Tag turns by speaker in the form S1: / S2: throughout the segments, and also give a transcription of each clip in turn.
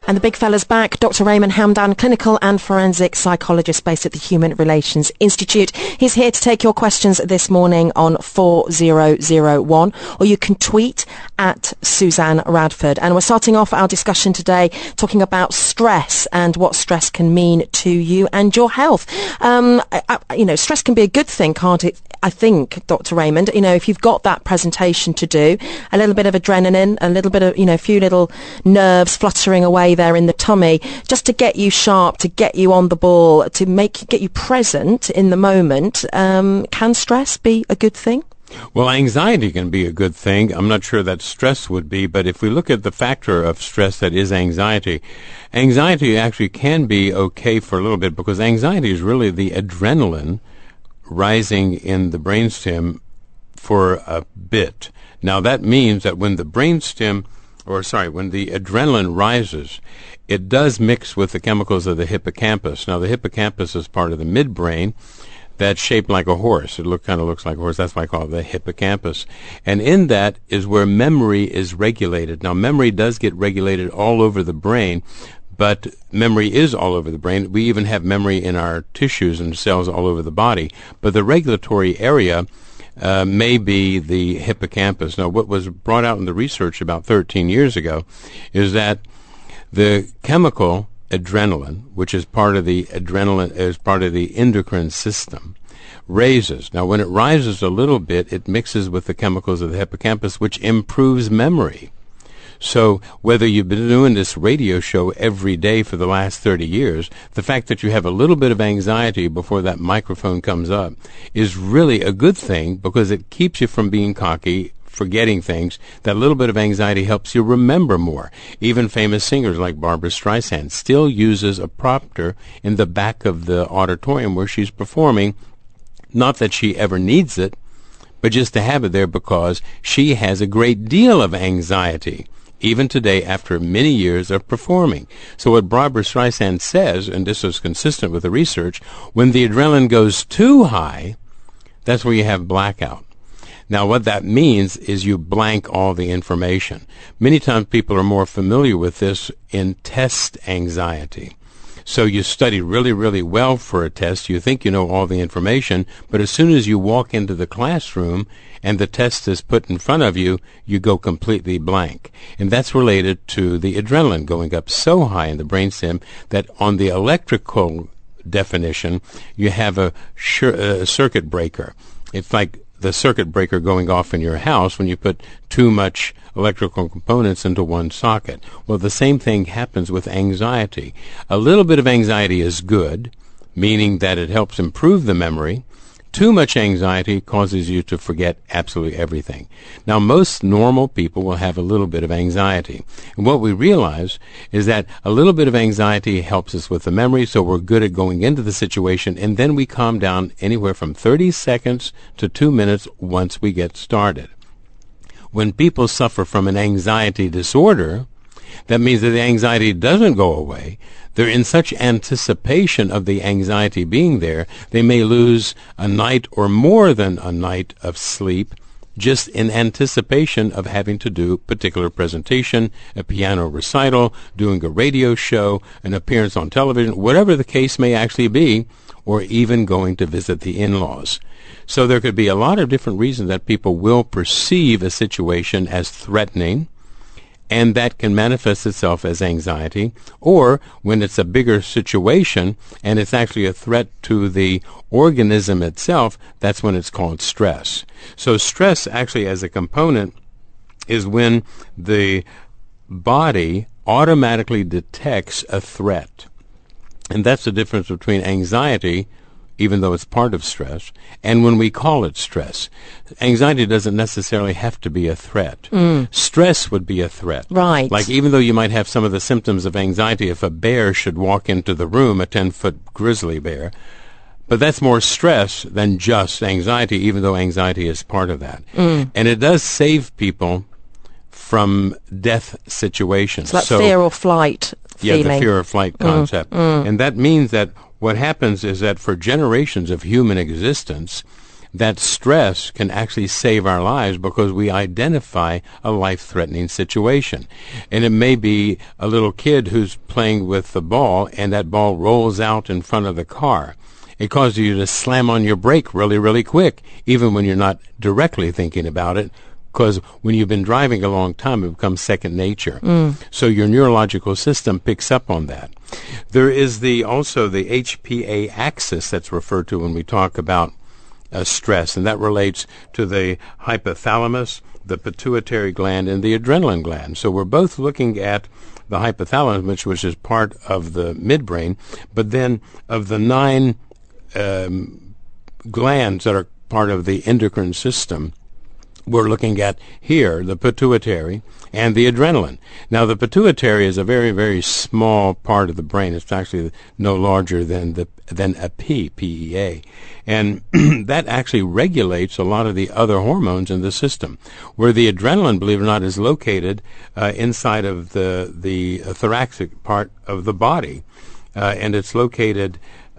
S1: And the big fella's back, Dr. Raymond Hamdan, clinical and forensic psychologist based at the Human Relations Institute. He's here to take your questions this morning on 4001, or you can tweet at Suzanne Radford. And we're starting off our discussion today talking about stress and what stress can mean to you and your health. Stress can be a good thing, can't it? I think, Dr. Raymond, if you've got that presentation to do, a little bit of adrenaline, a little bit of, a few little nerves fluttering away there in the tummy, just to get you sharp, to get you on the ball, to get you present in the moment. Can stress be a good thing?
S2: Well, anxiety can be a good thing. I'm not sure that stress would be, but if we look at the factor of stress that is anxiety actually can be okay for a little bit, because anxiety is really the adrenaline rising in the brainstem for a bit. Now, that means that when the adrenaline rises, it does mix with the chemicals of the hippocampus. Now, the hippocampus is part of the midbrain that's shaped like a horse. It kind of looks like a horse. That's why I call it the hippocampus. And in that is where memory is regulated. Now, memory does get regulated all over the brain, but memory is all over the brain. We even have memory in our tissues and cells all over the body. But the regulatory area may be the hippocampus. Now, what was brought out in the research about 13 years ago is that the chemical adrenaline, which is part of the endocrine system, raises. Now, when it rises a little bit, it mixes with the chemicals of the hippocampus, which improves memory. So whether you've been doing this radio show every day for the last 30 years, the fact that you have a little bit of anxiety before that microphone comes up is really a good thing, because it keeps you from being cocky, forgetting things. That little bit of anxiety helps you remember more. Even famous singers like Barbra Streisand still uses a prompter in the back of the auditorium where she's performing. Not that she ever needs it, but just to have it there because she has a great deal of anxiety, even today after many years of performing. So what Barbra Streisand says, and this is consistent with the research, when the adrenaline goes too high, that's where you have blackout. Now, what that means is you blank all the information. Many times people are more familiar with this in test anxiety. So you study really, really well for a test. You think you know all the information, but as soon as you walk into the classroom and the test is put in front of you, you go completely blank. And that's related to the adrenaline going up so high in the brainstem that on the electrical definition, you have a circuit breaker. It's like the circuit breaker going off in your house when you put too much electrical components into one socket. Well, the same thing happens with anxiety. A little bit of anxiety is good, meaning that it helps improve the memory. Too much anxiety causes you to forget absolutely everything. Now, most normal people will have a little bit of anxiety. And what we realize is that a little bit of anxiety helps us with the memory, so we're good at going into the situation, and then we calm down anywhere from 30 seconds to 2 minutes once we get started. When people suffer from an anxiety disorder, that means that the anxiety doesn't go away. They're in such anticipation of the anxiety being there, they may lose a night or more than a night of sleep just in anticipation of having to do a particular presentation, a piano recital, doing a radio show, an appearance on television, whatever the case may actually be, or even going to visit the in-laws. So there could be a lot of different reasons that people will perceive a situation as threatening, and that can manifest itself as anxiety, or when it's a bigger situation and it's actually a threat to the organism itself, that's when it's called stress. So stress actually as a component is when the body automatically detects a threat. And that's the difference between anxiety, even though it's part of stress, and when we call it stress. Anxiety doesn't necessarily have to be a threat. Stress would be a threat.
S1: Right.
S2: Like even though you might have some of the symptoms of anxiety if a bear should walk into the room, a 10-foot grizzly bear, but that's more stress than just anxiety, even though anxiety is part of that. And it does save people from death situations.
S1: So that fear or flight feeling.
S2: Yeah, the fear or flight concept. And that means that what happens is that for generations of human existence, that stress can actually save our lives because we identify a life-threatening situation. And it may be a little kid who's playing with the ball and that ball rolls out in front of the car. It causes you to slam on your brake really, really quick, even when you're not directly thinking about it, because when you've been driving a long time, it becomes second nature. So your neurological system picks up on that. There is also the HPA axis that's referred to when we talk about stress, and that relates to the hypothalamus, the pituitary gland, and the adrenaline gland. So we're both looking at the hypothalamus, which is part of the midbrain, but then of the 9 glands that are part of the endocrine system, we're looking at here the pituitary and the adrenaline. Now, the pituitary is a very, very small part of the brain. It's actually no larger than a pea, P-E-A. And that actually regulates a lot of the other hormones in the system, where the adrenaline, believe it or not, is located inside of the thoracic part of the body. And it's located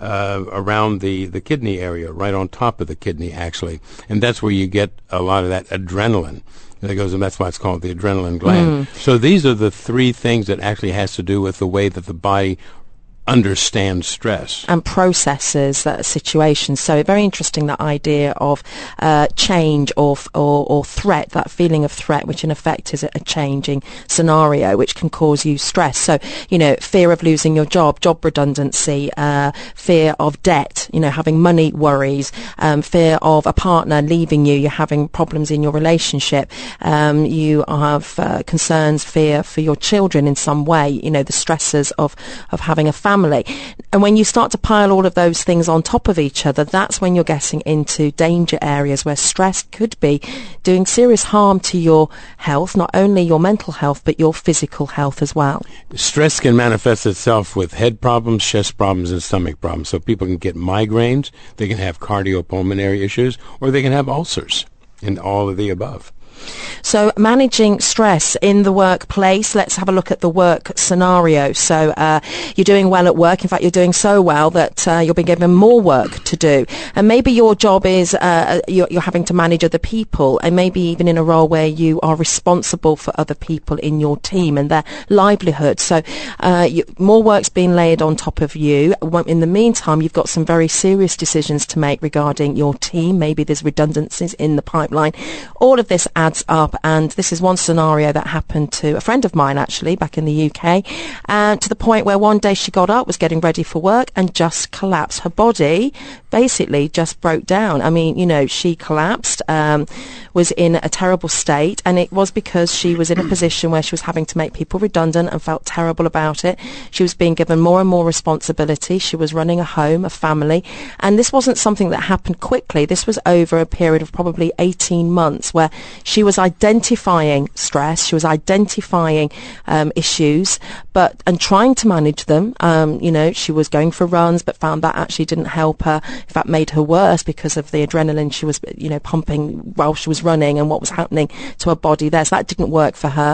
S2: around the kidney area, right on top of the kidney, actually. And that's where you get a lot of that adrenaline. And that's why it's called the adrenaline gland. So these are the 3 things that actually has to do with the way that the body understands stress
S1: and processes that situation. So very interesting, that idea of change or threat, that feeling of threat, which in effect is a changing scenario which can cause you stress. So, fear of losing your job redundancy, fear of debt, having money worries, fear of a partner leaving you, you're having problems in your relationship, you have concerns, fear for your children in some way, the stresses of having a family. And when you start to pile all of those things on top of each other, that's when you're getting into danger areas where stress could be doing serious harm to your health, not only your mental health, but your physical health as well.
S2: Stress can manifest itself with head problems, chest problems, and stomach problems. So people can get migraines, they can have cardiopulmonary issues, or they can have ulcers, and all of the above.
S1: So managing stress in the workplace, let's have a look at the work scenario. So you're doing well at work. In fact, you're doing so well that you'll be given more work to do. And maybe your job is you're having to manage other people, and maybe even in a role where you are responsible for other people in your team and their livelihood. So more work's being laid on top of you. In the meantime, you've got some very serious decisions to make regarding your team. Maybe there's redundancies in the pipeline. All of this adds up, and this is one scenario that happened to a friend of mine actually back in the UK, to the point where one day she got up, was getting ready for work, and just collapsed. Her body basically just broke down. I mean, she collapsed, was in a terrible state, and it was because she was in a position where she was having to make people redundant and felt terrible about it. She was being given more and more responsibility. She was running a home, a family, and this wasn't something that happened quickly. This was over a period of probably 18 months where she was identifying stress, she was identifying issues, and trying to manage them. She was going for runs, but found that actually didn't help her. In fact, made her worse because of the adrenaline she was, pumping while she was running and what was happening to her body there. So that didn't work for her.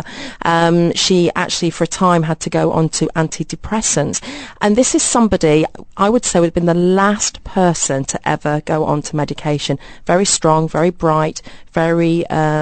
S1: She actually, for a time, had to go on to antidepressants. And this is somebody, I would say, would have been the last person to ever go on to medication. Very strong, very bright, very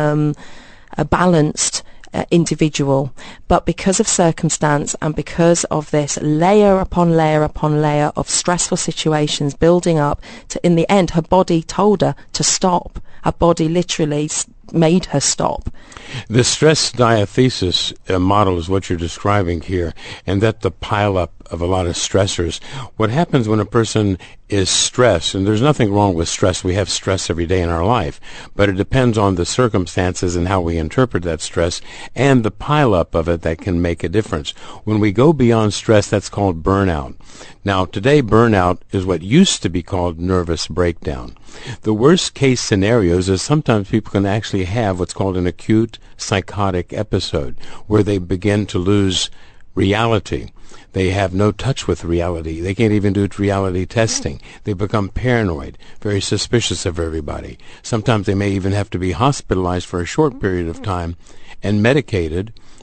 S1: a balanced individual, but because of circumstance and because of this layer upon layer upon layer of stressful situations building up, to in the end her body told her to stop. Her body literally made her stop.
S2: The stress diathesis model is what you're describing here, and that the pile-up of a lot of stressors. What happens when a person is stressed, and there's nothing wrong with stress. We have stress every day in our life, but it depends on the circumstances and how we interpret that stress and the pile-up of it that can make a difference. When we go beyond stress, that's called burnout. Now, today, burnout is what used to be called nervous breakdown. The worst case scenarios is sometimes people can actually have what's called an acute psychotic episode, where they begin to lose reality. They have no touch with reality. They can't even do reality testing. They become paranoid, very suspicious of everybody. Sometimes they may even have to be hospitalized for a short period of time and medicated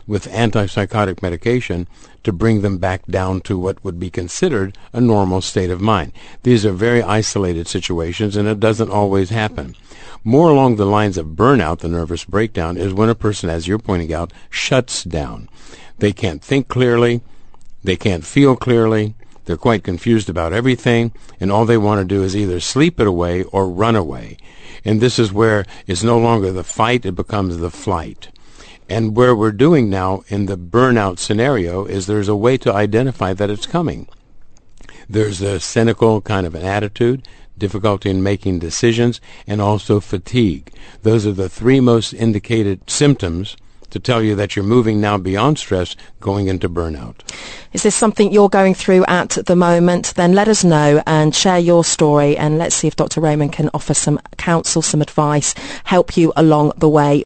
S2: with antipsychotic medication to bring them back down to what would be considered a normal state of mind. These are very isolated situations, and it doesn't always happen. More along the lines of burnout, the nervous breakdown, is when a person, as you're pointing out, shuts down. They can't think clearly, they can't feel clearly, they're quite confused about everything, and all they want to do is either sleep it away or run away. And this is where it's no longer the fight, it becomes the flight. And where we're doing now in the burnout scenario is there's a way to identify that it's coming. There's a cynical kind of an attitude, difficulty in making decisions, and also fatigue. Those are the three most indicated symptoms to tell you that you're moving now beyond stress, going into burnout.
S1: Is this something you're going through at the moment? Then let us know and share your story, and let's see if Dr. Raymond can offer some counsel, some advice, help you along the way.